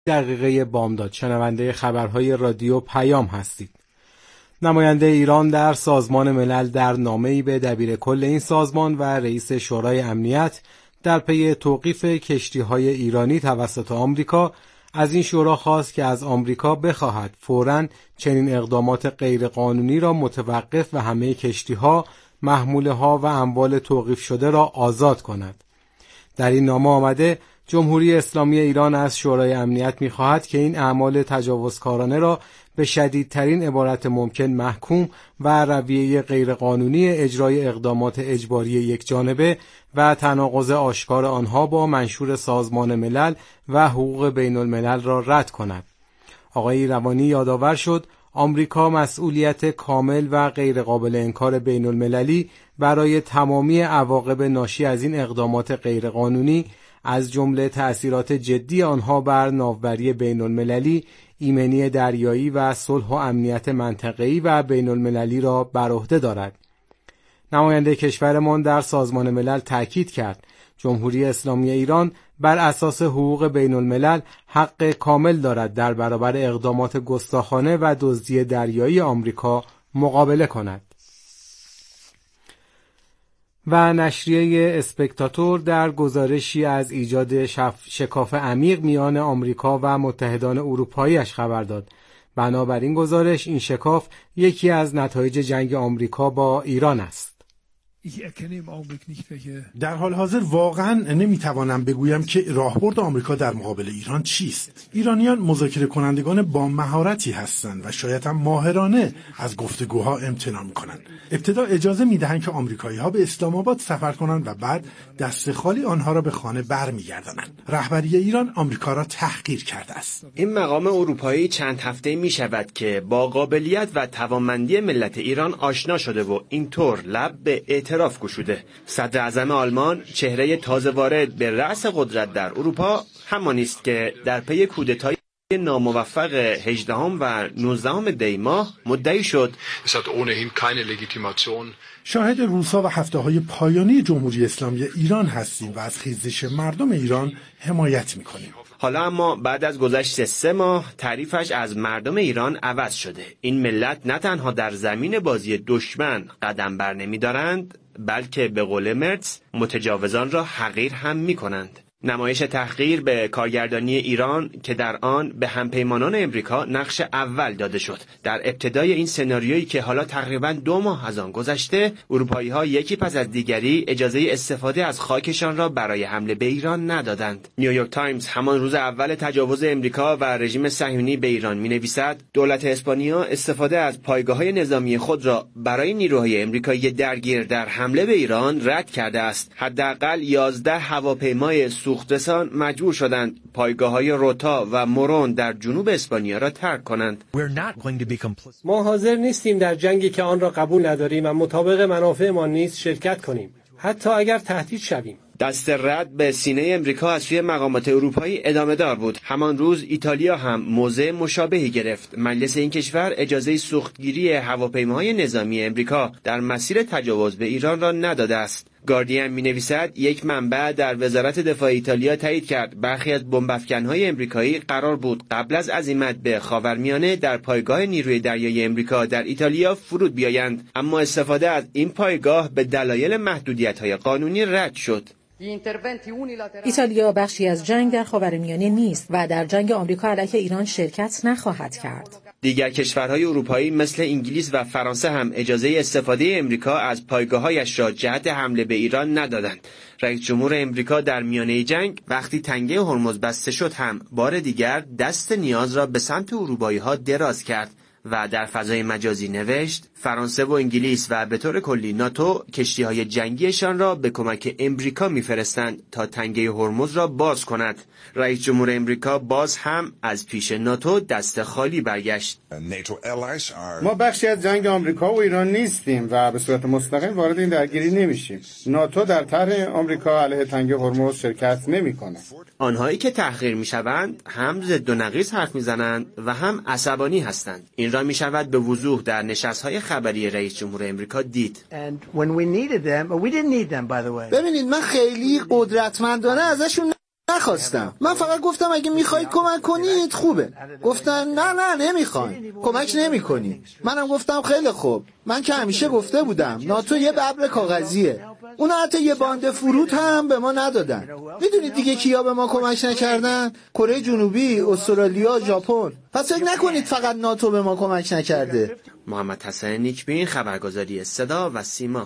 دقیقه بامداد، شنونده خبرهای رادیو پیام هستید. نماینده ایران در سازمان ملل در نامه‌ای به دبیر کل این سازمان و رئیس شورای امنیت در پی توقیف کشتی‌های ایرانی توسط آمریکا از این شورا خواست که از آمریکا بخواهد فوراً چنین اقدامات غیرقانونی را متوقف و همه کشتی‌ها، محموله‌ها و اموال توقیف شده را آزاد کند. در این نامه آمده جمهوری اسلامی ایران از شورای امنیت می‌خواهد که این اعمال تجاوزکارانه را به شدیدترین عبارت ممکن محکوم و رویه غیرقانونی اجرای اقدامات اجباری یکجانبه و تناقض آشکار آنها با منشور سازمان ملل و حقوق بین الملل را رد کند. آقای روانی یادآور شد آمریکا مسئولیت کامل و غیرقابل انکار بین المللی برای تمامی عواقب ناشی از این اقدامات غیرقانونی از جمله تأثیرات جدی آنها بر ناوبری بین المللی، ایمنی دریایی و صلح و امنیت منطقه‌ای و بین المللی را بر عهده دارد. نماینده کشورمان در سازمان ملل تأکید کرد جمهوری اسلامی ایران بر اساس حقوق بین الملل حق کامل دارد در برابر اقدامات گستاخانه و دزدی دریایی آمریکا مقابله کند. و نشریه اسپکتاتور در گزارشی از ایجاد شکاف عمیق میان آمریکا و متحدان اروپایی‌اش خبر داد. بنابراین گزارش این شکاف یکی از نتایج جنگ آمریکا با ایران است. در حال حاضر واقعا نمیتوانم بگویم که راهبرد آمریکا در مقابل ایران چیست. ایرانیان مذاکره کنندگان با مهارتی هستند و شاید هم ماهرانه از گفتگوها امتناع میکنند. ابتدا اجازه میدهند که آمریکایی‌ها به اسلام آباد سفر کنند و بعد دست خالی آنها را به خانه برمیگردانند. رهبری ایران آمریکا را تحقیر کرده است. این مقام اروپایی چند هفته میشود که با قابلیت و توانمندی ملت ایران آشنا شده و اینطور لب به اعتراف گشوده. صدر اعظم آلمان، چهره تازه وارد به رأس قدرت در اروپا، همانی است که در پی کودتای ناموفق 18 و 19 دی ماه مدعی شد. شاهد روزها و هفته‌های پایانی جمهوری اسلامی ایران هستیم و از خیزش مردم ایران حمایت می‌کنیم. حالا اما بعد از گذشت 3 ماه تعریفش از مردم ایران عوض شده. این ملت نه تنها در زمین بازی دشمن قدم بر نمی‌دارند، بلکه به قول مرتز متجاوزان را حقیر هم می‌کنند. نمایش تحقیر به کارگردانی ایران که در آن به همپیمانان امریکا نقش اول داده شد. در ابتدای این سناریویی که حالا تقریباً 2 ماه از آن گذشته، اروپایی‌ها یکی پس از دیگری اجازه استفاده از خاکشان را برای حمله به ایران ندادند. نیویورک تایمز همان روز اول تجاوز امریکا و رژیم صهیونی به ایران می‌نویسد دولت اسپانیا استفاده از پایگاه‌های نظامی خود را برای نیروهای امریکایی درگیر در حمله به ایران رد کرده است. حداقل 11 هواپیمای سوخترسان مجبور شدند پایگاه‌های روتا و مورون در جنوب اسپانیا را ترک کنند. ما حاضر نیستیم در جنگی که آن را قبول نداریم و مطابق منافع ما نیست شرکت کنیم، حتی اگر تهدید شویم. دست رد به سینه امریکا از سوی مقامات اروپایی ادامه دار بود. همان روز ایتالیا هم موضع مشابهی گرفت. مجلس این کشور اجازه سوختگیری هواپیماهای نظامی امریکا در مسیر تجاوز به ایران را نداده است. گاردین می‌نویسد یک منبع در وزارت دفاع ایتالیا تایید کرد برخی از بمب‌افکن‌های امریکایی قرار بود قبل از عزیمت به خاورمیانه در پایگاه نیروی دریایی امریکا در ایتالیا فرود بیایند، اما استفاده از این پایگاه به دلایل محدودیت‌های قانونی رد شد. ایتالیا بخشی از جنگ در خاورمیانه نیست و در جنگ آمریکا علیه ایران شرکت نخواهد کرد. دیگر کشورهای اروپایی مثل انگلیس و فرانسه هم اجازه استفاده امریکا از پایگاه‌هایش را جهت حمله به ایران ندادند. رئیس جمهور امریکا در میانه جنگ وقتی تنگه هرمز بسته شد هم بار دیگر دست نیاز را به سمت اروپایی‌ها دراز کرد و در فضای مجازی نوشت فرانسه و انگلیس و به طور کلی ناتو کشتی‌های جنگیشان را به کمک امریکا می‌فرستند تا تنگه هرمز را باز کند. رئیس جمهور امریکا باز هم از پیش ناتو دست خالی برگشت. ما بخشی از جنگ آمریکا و ایران نیستیم و به صورت مستقیم وارد این درگیری نمیشیم. ناتو در طرح آمریکا علیه تنگه هرمز شرکت نمی‌کنه. آنهایی که تحقیر می‌شوند هم ضد و نقیض حرف می‌زنند و هم عصبانی هستند. این را می‌شود به وضوح در نشست‌های خبری رئیس جمهور امریکا دید. ببینید من خیلی قدرتمندانه ازشون نخواستم. من فقط گفتم اگه میخواید کمک کنید خوبه. گفتن نه نمیخوایم، کمک نمیکنیم. منم گفتم خیلی خوب. من که همیشه گفته بودم ناتو یه ببر کاغذیه. اونا حتی یه باند فرود هم به ما ندادن. میدونید دیگه کیا به ما کمک نکردن؟ کره جنوبی، استرالیا، ژاپن. پس فکر نکنید فقط ناتو به ما کمک نکرده. محمد حسن نیکبین، خبرگزاری صدا و سیما.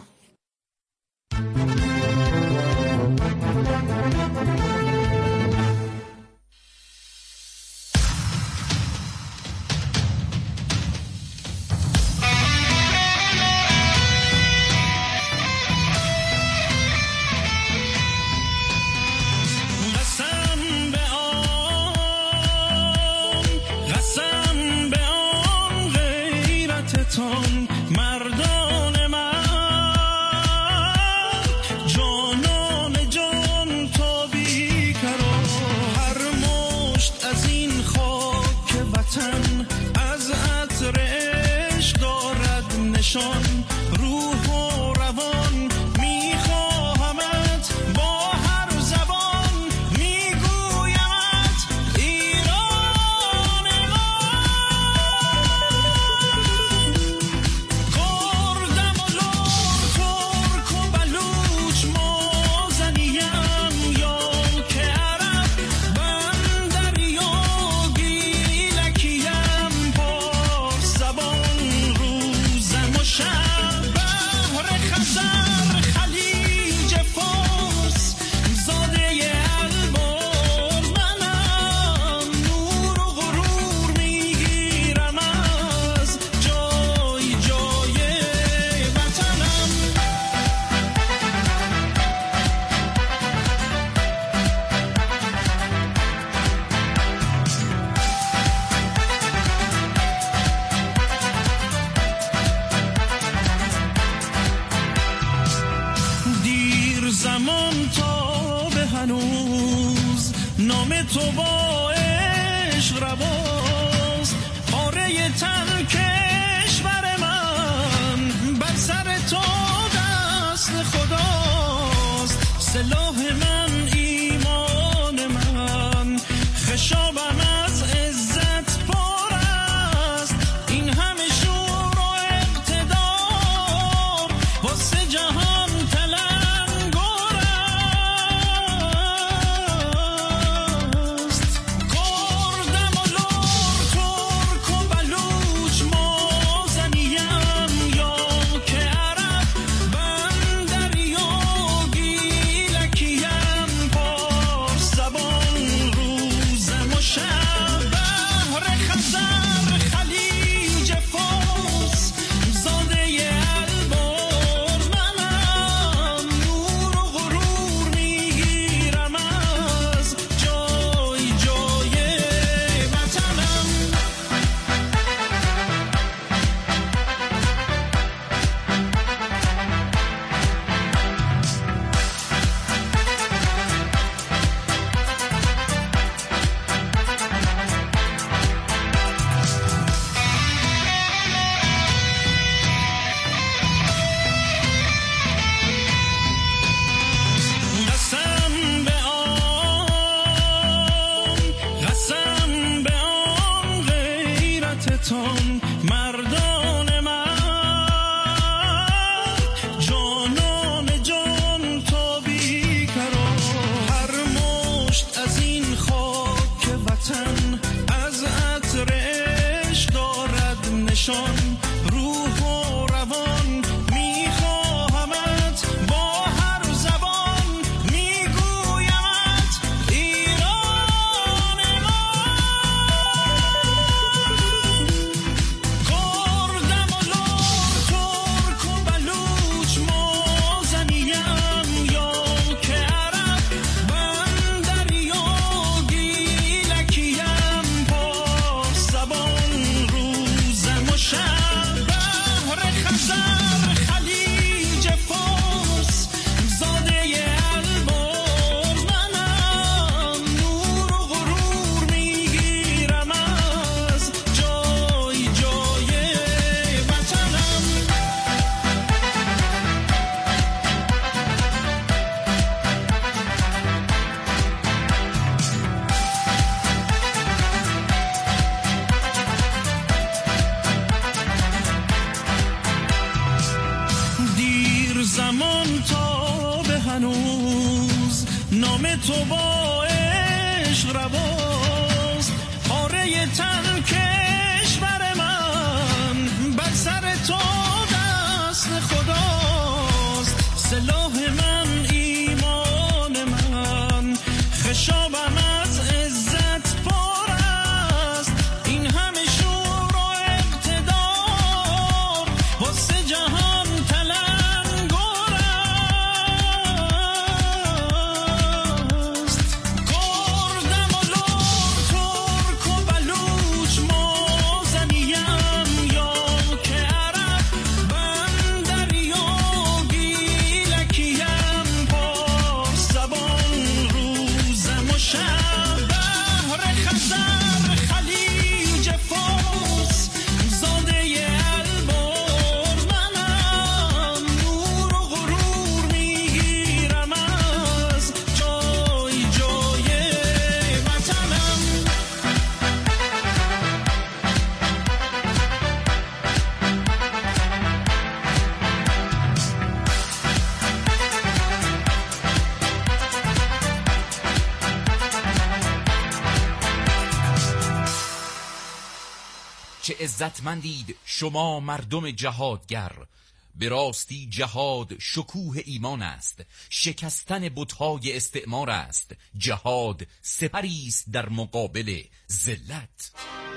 شب تو با عشق رواست، پاره تن کشور من بر سر تو دست خداست. سلاح من ایمان من، خشابم از عزت پر است. این همه شور و اقتدار واسه جهان تلنگر است. کردم و لور، ترک و بلوچ، مازنیم یا که عرب، بندری و گیلکیم، پارس زبان روزم و شب. بحر خزر، خلیج فارس، زاده البرز منم. نور و غرور میگیرم از جای جای وطنم. چه عزتمندید شما مردم جهادگر، به راستی جهاد شکوه ایمان است، شکستن بت‌های استعمار است. جهاد سپری است در مقابل ذلت.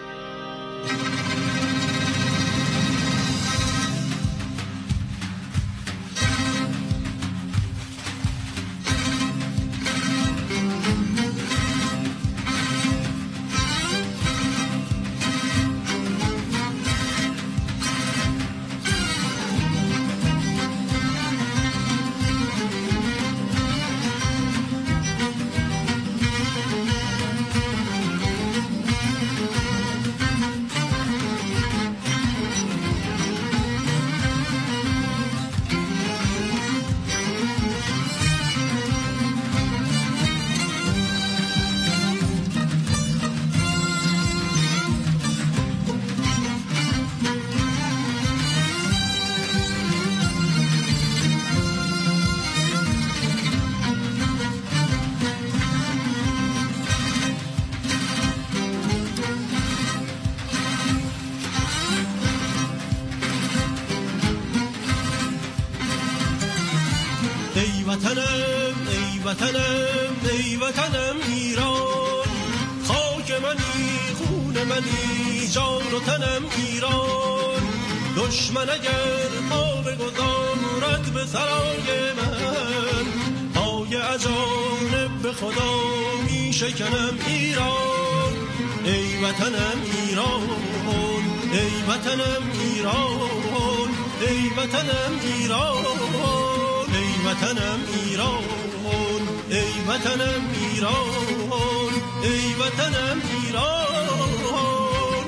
ای وطنم، ای وطنم، ای وطنم ایران، خاک منی، خون منی، جان و تنم ایران. دشمن اگر پا بگذارد به سرای من، پای اجانب به خدا می شکنم ایران. ای وطنم ایران، ای وطنم ایران، ای وطنم ایران، ای وطنم ایران، ای وطنم ایران، ای وطنم ایران.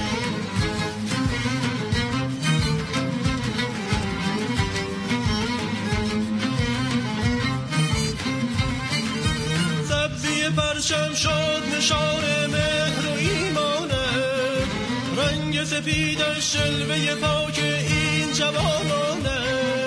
سبزی پرچم شد نشان مهر و ایمانه، رنگ سپیدش جلوه پاک این جوانانه.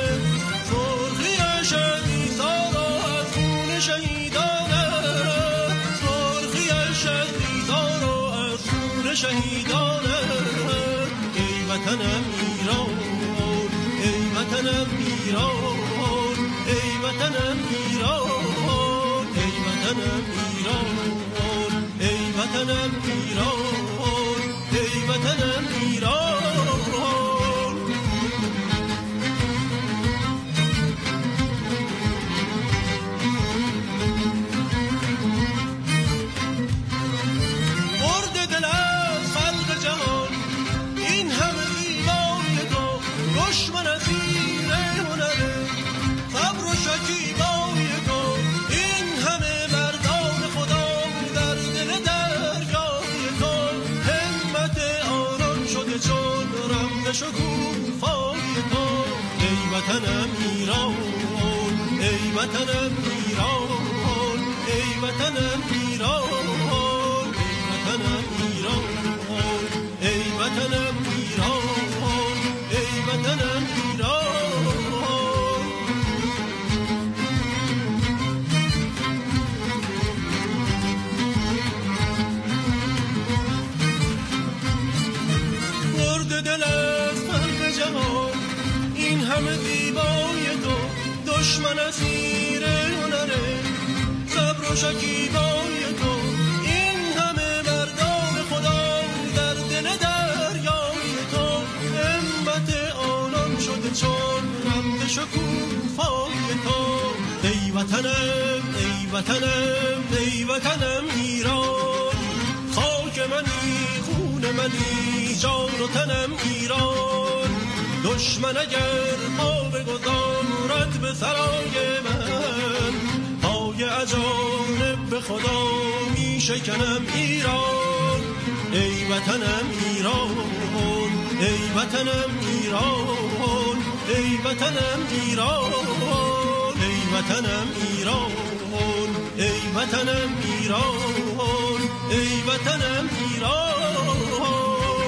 سرخیش ایثار از خون شهیدانه، سرخیش ایثار از خون شهیدانه. ای وطنم ایران، ای وطنم ایران، ای وطنم ایران، ای وطنم ایران، ای وطنم ایران، ای وطنم ایران. مرد دل از خلق جهان، این همه زیبایی تو، دشمن از زیر هنره، صبر و شکیبایی تو، این همه مردان خدا در دل دریای تو. همت آنان شده چون رمز شکوفای تو. ای وطنم ایران، ای وطنم ایران، ای وطنم ایران، ای وطنم ایران، ای وطنم ایران، ای وطنم ایران. همه زیبای تو دشمن اسیر هنره، صبر و شکیبای تو این همه مردان خدا در دل دریای تو، همت آنان شده چون رمز شکوفای تو. ای وطنم ای وطنم ای وطنم ایران، خاک منی خون منی جان و تنم ایران. دشمن اگر پا بگذارد به سرای من، پای اجانب به خدا می شکنم ایران. ای وطنم ایران ای وطنم ایران ای وطنم ایران ای وطنم ایران ای وطنم ایران ای وطنم ایران.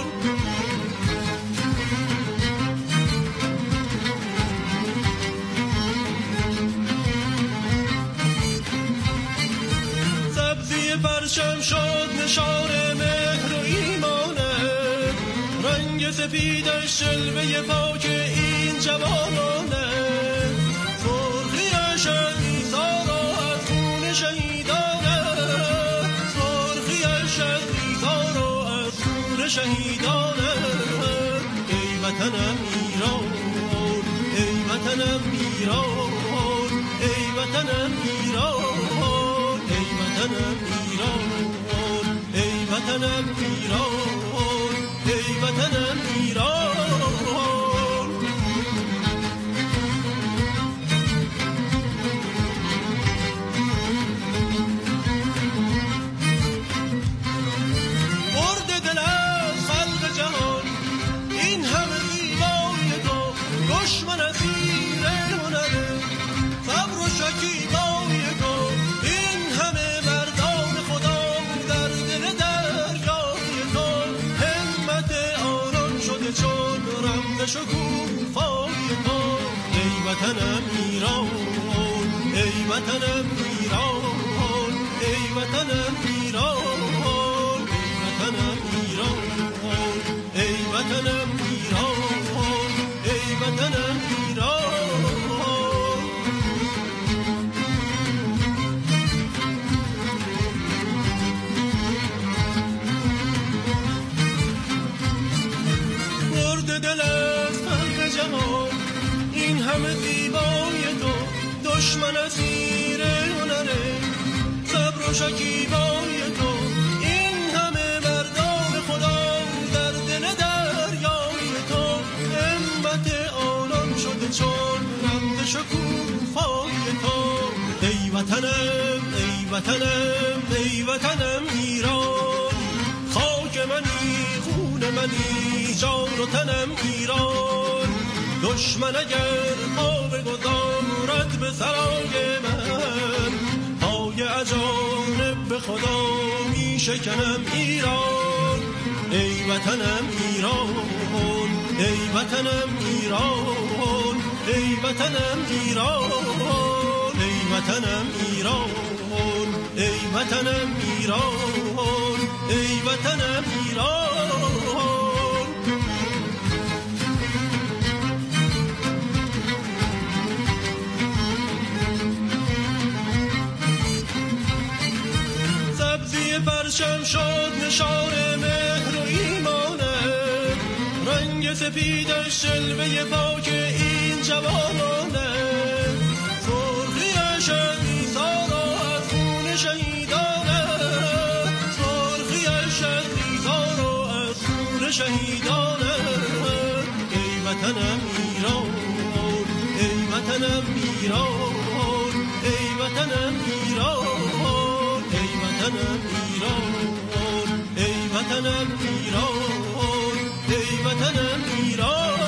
سبزی پرچم شد نشان مهر و ایمانه، رنگ سپیدش جلوه پاک این جوانانه. سرخیش ایثار از خون شهیدانه، سرخیش ایثار از خون شهیدانه. ای وطنم ایران ای وطنم ایران ای وطنم ایران ای وطنم ایران ای وطنم ایران ای وطنم ایران. برد دل از خلق جهان این همه زیبای تو، دشمن اسیر هنره، صبر و شکیبای تو این همه مردان خدا در دل دریای تو، همت آنان شده چون رمز شکوفای تو. ای وطنم ایران ای وطنم ایران ای وطنم ایران ای وطنم ایران ای وطنم ایران. برد دل از خلق جهان این همه زیبای تو، دشمن اسیر هنره، صبر و شکیبای تو این همه مردان خدا در دل دریای تو، همت آنان شده چون رمز شکوفای تو. ای وطنم ای وطنم ای وطنم ایران، خاک منی خون منی جان و تنم ایران. دشمن اگر پا بگذارد به سرای من، پای اجانب به خدا می شکنم ایران. ای وطنم ایران ای وطنم ایران ای وطنم ایران ای وطنم ایران ای وطنم ایران ای وطنم ایران. سبزی پرچم شد نشان مهر و ایمانه، رنگ سپیدش جلوه پاک این جوانانه. سرخیش ایثار از خون شهیدانه، سرخیش ایثار از خون شهیدانه. ای وطنم ایران ای وطنم ایران ای وطنم ایران ای وطنم ایران ای وطنم ایران ای وطنم ایران.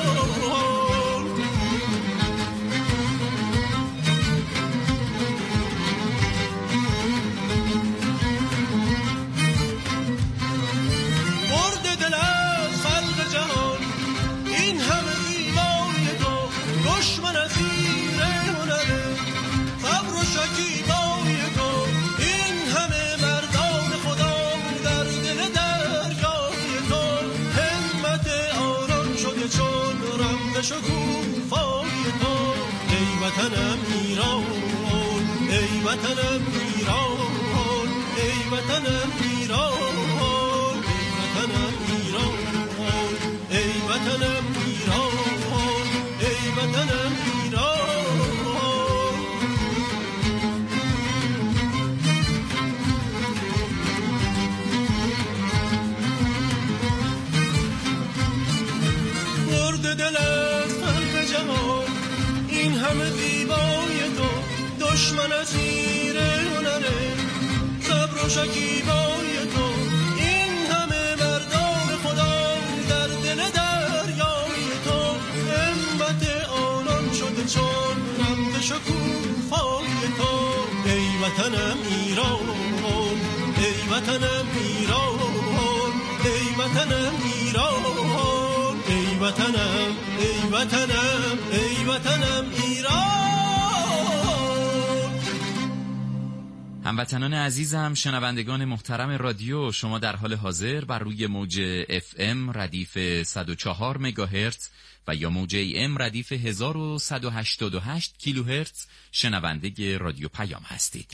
برد دل از خلق جهان این همه زیبای تو، دشمن اسیر هنره، صبر و شکیبای تو این همه مردان خدا در دل دریای تو، همت آنان شده چون رمز شکوفای وطنم ایران، ای وطنم ایران، ای وطنم ایران، ای وطنم ایران، ای وطنم ایران، ای وطنم ایران. مرد دل از خلق جهان، این همه زیبای تو، دشمن از زیر هنره، صبر و شکیبای تو، این همه مردان خدا در دل دریای تو، همت آنان شده چون رمز شکوفای تو. ای وطنم ایران، ای وطنم ایران، ای وطنم ایران، ای وطنم، ای وطنم، ای وطنم ایران. هموطنان عزیزم، شنوندگان محترم رادیو، شما در حال حاضر بر روی موج FM ردیف 104 مگاهرتز و یا موج AM ردیف 1188 کیلوهرتز شنونده رادیو پیام هستید.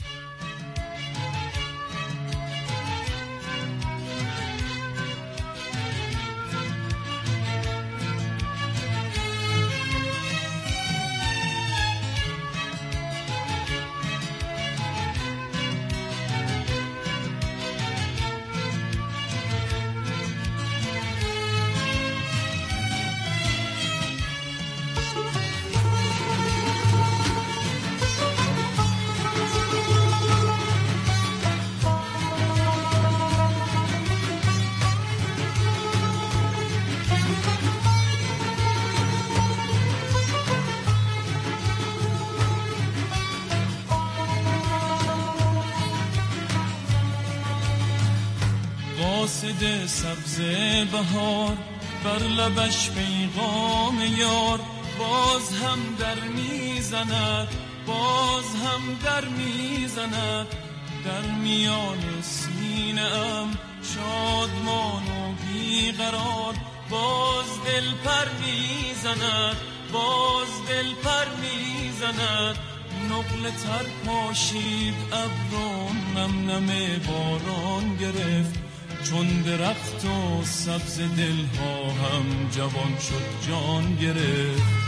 قاصد سبز بهار، بر لبش پیغام یار، باز هم در میزند، باز هم در میزند، در میان سینه ام شادمان و بیقرار، باز دل پر میزند، باز دل پر میزند، نقل تر پاشید ابر و نم نم باران گرفت، چون درخت و سبز دلها هم جوان شد جان گرفت.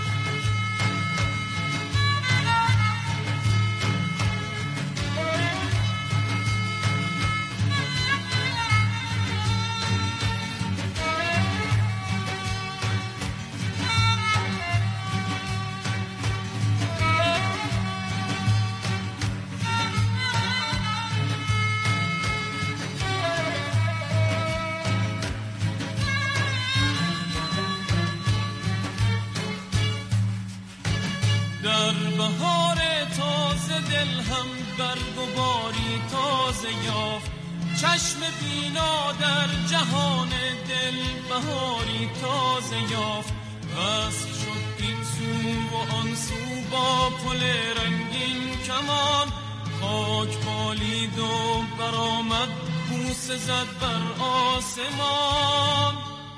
در بهار تازه دل هم برگ و باری تازه یافت، چشم بینا در جهان دل بهاری تازه یافت، وصل شد این سو و آن سو با پل رنگین کمان، خاک بالید و برآمد بوسه زد بر آسمان.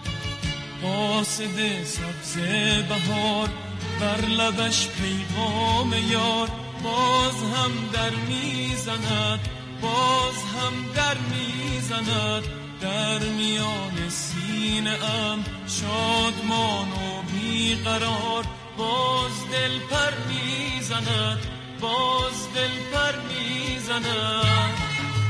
قاصد سبز بهار، بر لبش پیغام یار، باز هم در میزند، باز هم در میزند، در میان سینه ام شادمان و بیقرار، باز دل پر میزند، باز دل پر میزند.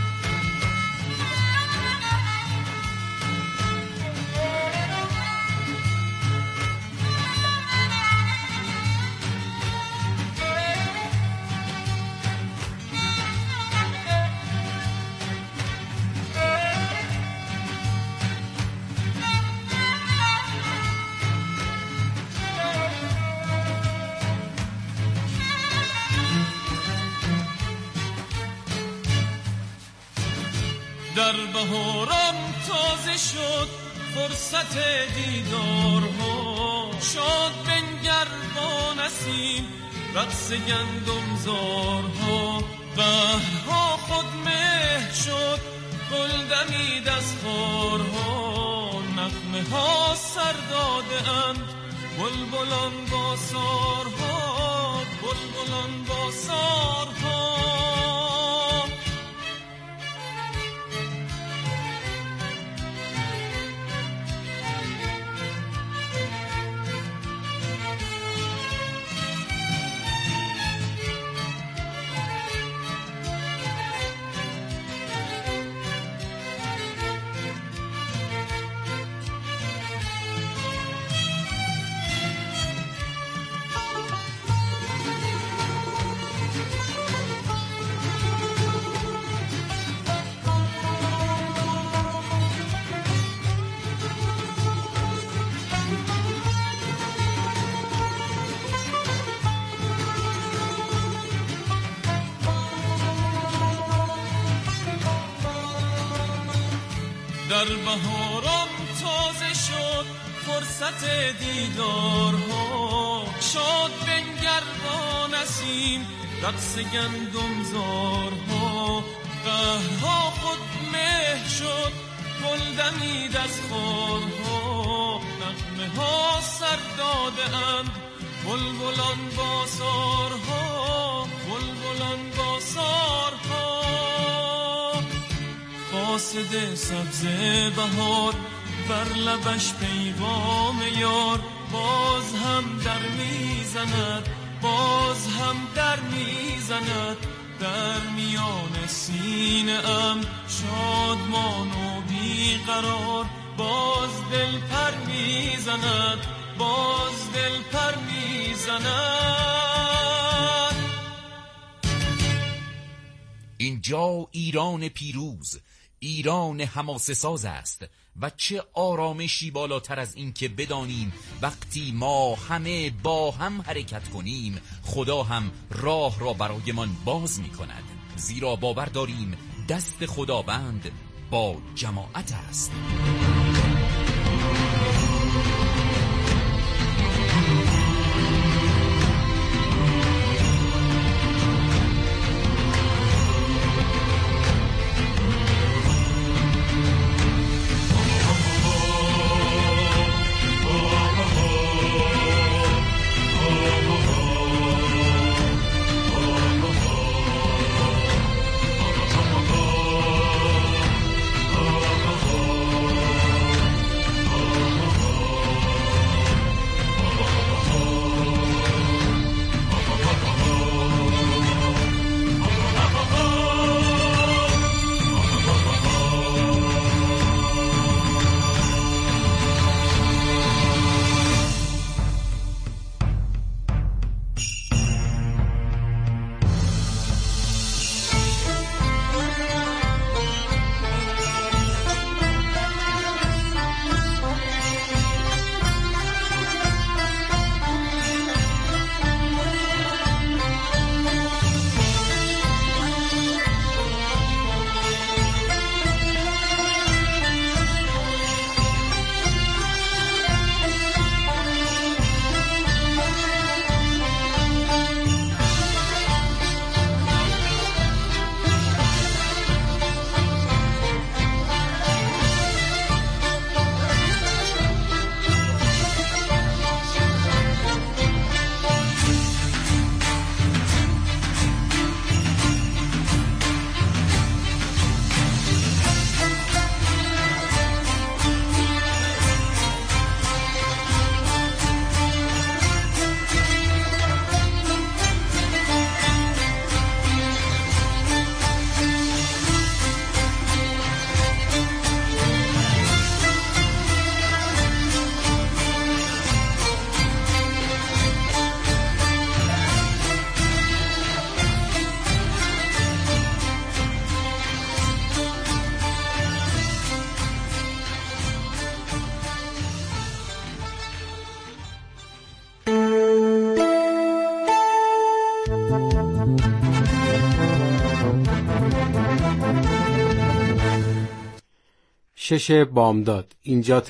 در بهارم تازه شد فرصت دیدارها، شاد بنگر با نسیم رقص گندم زارها، بهرها خود مه شد گل دمید از خارها، نغمه ها سر داده اند بلبلان با سارها، بلبلان با سارها. در بهاران تازه شد فرصت دیدارها، شاد بنگر با نسیم رقص گندمزارها. قهرها خود مه شد گل دمید از خارها، نغمه ها سر داده اند بلبلان با سارها، بلبلان با سارها. قاصد سبز بهار بر لبش پیغام یار، باز هم در میزند، باز هم در میزند. در میان سینه ام شادمان و بیقرار، باز دل پر میزند، باز دل پر میزند. اینجا ایران پیروز، ایران حماسه ساز است و چه آرامشی بالاتر از این که بدانیم وقتی ما همه با هم حرکت کنیم خدا هم راه را برایمان باز می کند، زیرا باور داریم دست خداوند با جماعت است. شش بامداد. اینجا